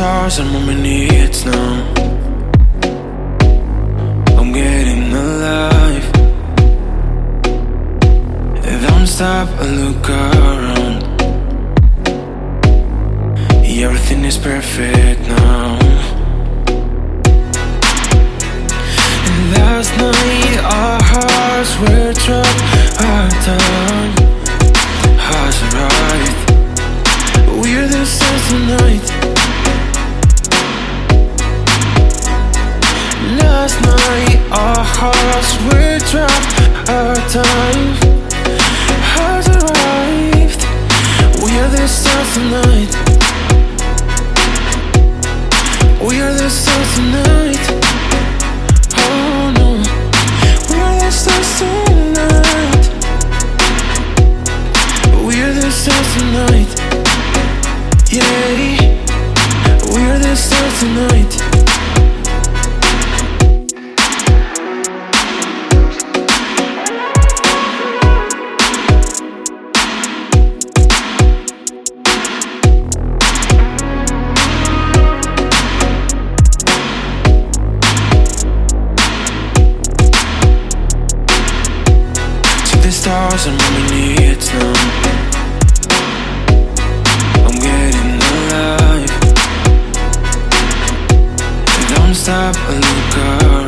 stars are my needs now. I'm getting alive. Don't stop and look around. Everything is perfect now. And last night our hearts were trapped. Our time has arrived. We're the stars tonight. Last night our hearts were trapped. Our time has arrived. We are the stars tonight. We are the stars tonight. Oh no, we are the stars tonight. We are the stars tonight. Yeah, we are the stars tonight. The stars are my needs now. I'm getting alive. Don't stop and look up.